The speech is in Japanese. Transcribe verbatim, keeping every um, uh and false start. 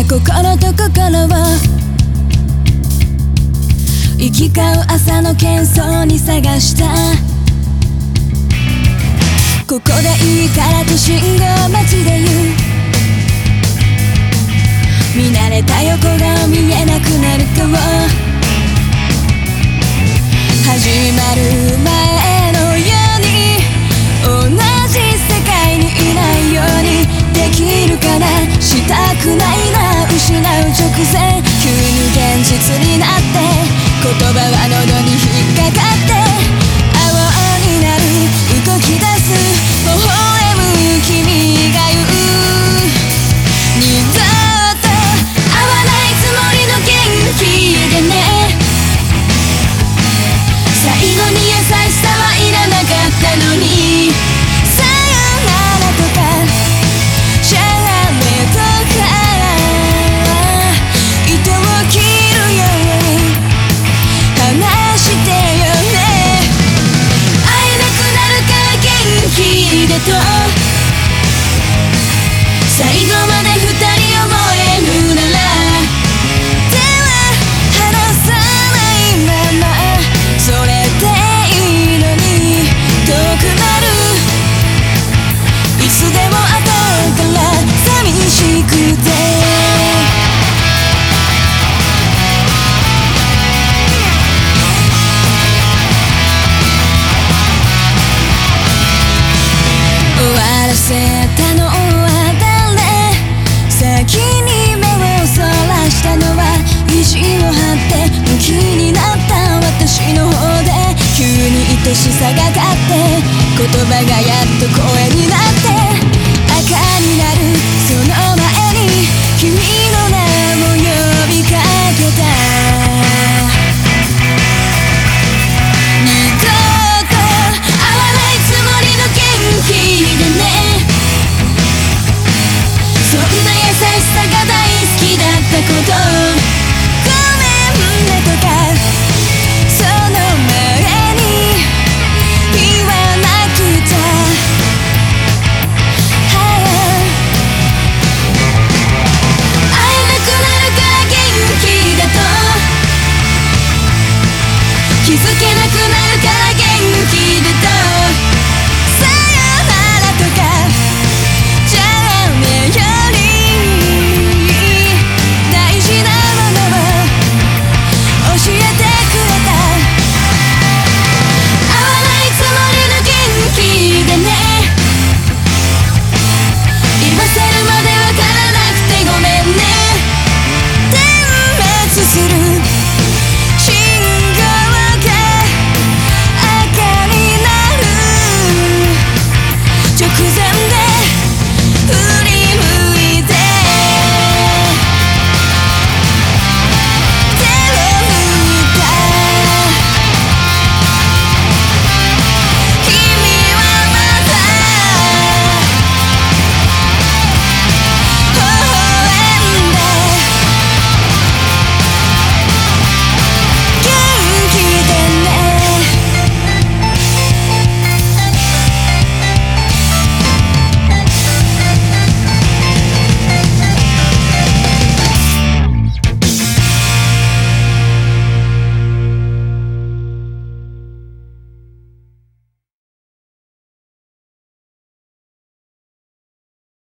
心と心を行き交う朝の喧騒に探した。ここでいいからと信号待ちで言う。見慣れた横顔見えなくなるかも。始まる前のように同じ世界にいないようにできるかな。したくないな失う直前急に現実になって言葉は喉に引っかかって青になる動き出す微笑む君が言う。二度と会わないつもりの元気でね。最後に優しさはいらなかったのにさよならとかシャレとか糸を切るように話してよね。会えなくなるから元気でと最後まで二人思えるなら手は離さないままそれでいいのに遠くなるいつでも後から寂しくて終わらせたのは誰。先に目をそらしたのは意地を張ってムキになった私の方で急に愛しさが勝って言葉が